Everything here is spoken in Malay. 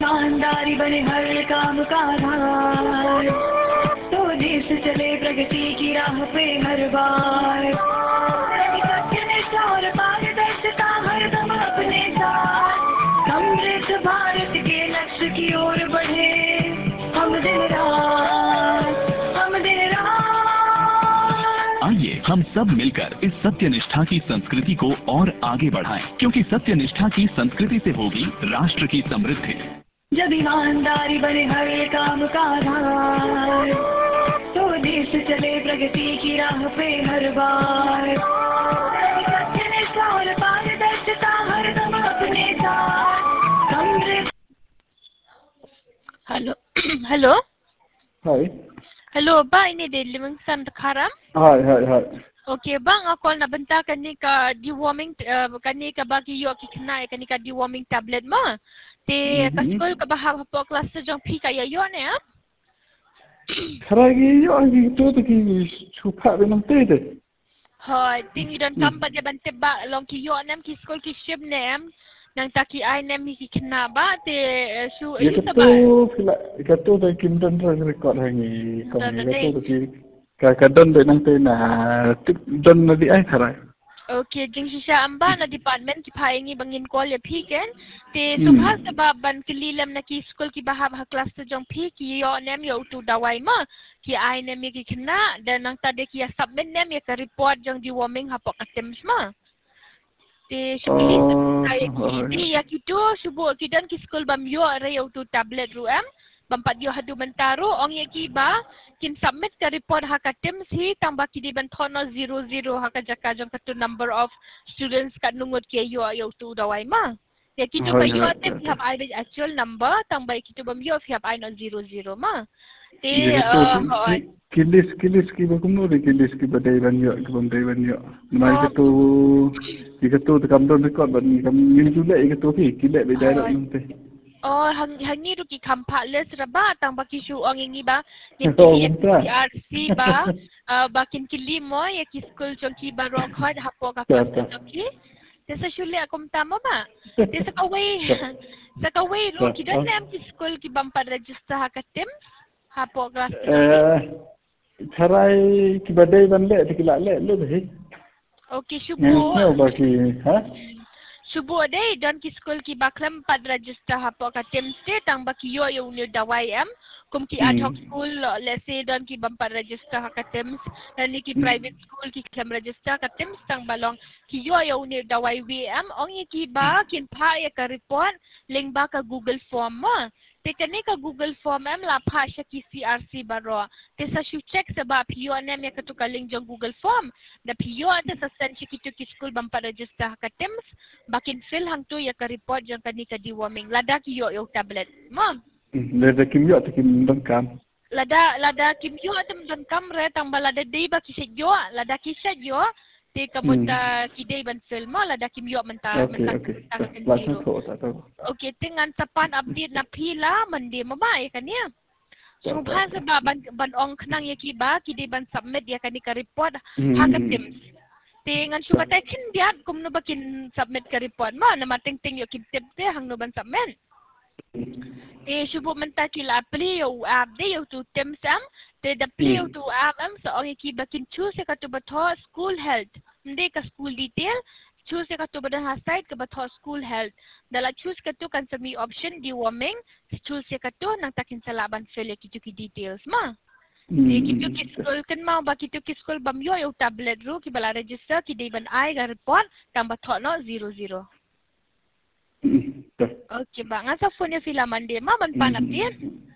ईमानदारी बने हर काम का आधार, तो देश चले प्रगति की राह पे हर बार। सत्यनिष्ठा और पारदर्शिता हरदम अपने साथ, समृद्ध भारत के लक्ष्य की ओर बढ़े हम दिन रात, हम दिन रात। आइए हम सब मिलकर इस सत्यनिष्ठा की संस्कृति को और आगे बढ़ाएं, क्योंकि सत्यनिष्ठा की संस्कृति से होगी राष्ट्र की समृद्धि। जब ईमानदारी बने हर काम का आधार, तो देश चले प्रगति की राह पे हर बार। सत्यनिष्ठा और पारदर्शिता हरदम अपने साथ, समृद्ध। Hello. Hello. Hi. Hello, ba ini dari Livingston Karam. Hi, hi, hi. Okay, bang ako na benta kanika deworming kanika bagi yo kikna kanika deworming tablet ma. Te kaskol ka bahab hapo kelas jong pi kaya yo ne. Karagi yo agi tu ki chupa benang te de. Hoy, tingi don kamba dia bante ba long ki yo nem ki skol ki ship nem. Nang taki ai nem ki kena ba te su Ye tu pila tu de kim don record hangi kong ye tu ki ka don de nang te na don na di ai karai. Okay, jeng sisa amba na department ki paingi bangin call ya piken te subha sebab ban kelilam na ki school ki bahab ha kelas tu jong pi ki yo nem yo tu dawai ma ki ai nem ki kena dan nang tade ki ya submit nem ya ka report jong deworming ha pok items ma te shukli ai ki ya ki tu subuh ki dan ki school bam yo re yo tu tablet ru am bampat yo hadu mentaro ong ye ki ba kin submit ka report ha ka teams hi tamba ki di ban thono 00 ha ka jaka jong ka tu number of students kat nungut ke yo yo tu dawai ma ya ki tu ba yo te hab ai the actual number tamba ki tu bam yo hab ai no 00 ma te kilis ki ba kuno de kilis ki ba dai ban yo ki bam dai ban yo mai ka tu kam don record ban kam yin tu le ka tu ki le be dai nang te. Oh, hangi tu ki kampak les raba tang baki su ong ingi ba kin ki RC ba bakin ki limo ya ki school jong ki ba rock hard hapo ka kelas jong ki desa shule akom tama ba desa kawai ro ki dan nam ki school ki bampa register ha katem hapo kelas Carai ki ba dai ban le ki la le he. Okay, syukur. Baki ha Subuh day dan ki school ki baklam pad register hapo ka temste tang baki yo yo ni dawai am kum ki ad hoc school let's say dan ki bampa register ka tems dan ni ki private school ki klam register ka tems tang balong ki yo yo ni dawai wm ong ki ba kin pha ya ka report link ba ka Google form ma te kani ka Google form am la pha sha ki CRC baro te sa shu check sebab yo nem ya ka tu ka link jong Google form da yo te sa send ki tu ki school bampa register ka tems bakin fill hang tu ya ka report jang kani ka deworming lada ki yo yo tablet mom lada kim yo te kim don kam lada kim yo tem don kam re tang balada dei ba ki se yo lada ki se yo te kamuta ki dei ban fill ma lada kim yo menta okay dengan sapan update na pila mandi mama ya kan ya subhan sebab ban ong knang ya ki ba ki dei ban submit ya kan ka report hakatim dengan suka tekin dia kum no bakin submit ka report ma na mating ting yo kitip te hang no ban submit subuh menta kila pli yo app de yo tu temsam te da pli yo tu app am so ong ki bakin choose ka tu batho school health ndi ka school detail choose ka tu badan ha site ka batho school health dala choose ka tu kan sami option deworming choose ka tu nang takin salaban fill ki details ma kitu ki school kan mau ba kitu ki school bam yo yo tablet ru ki bala register ki dei ban ai ga report tambah thono 00 okay ba ngasa phone ya filaman de ma ban panap din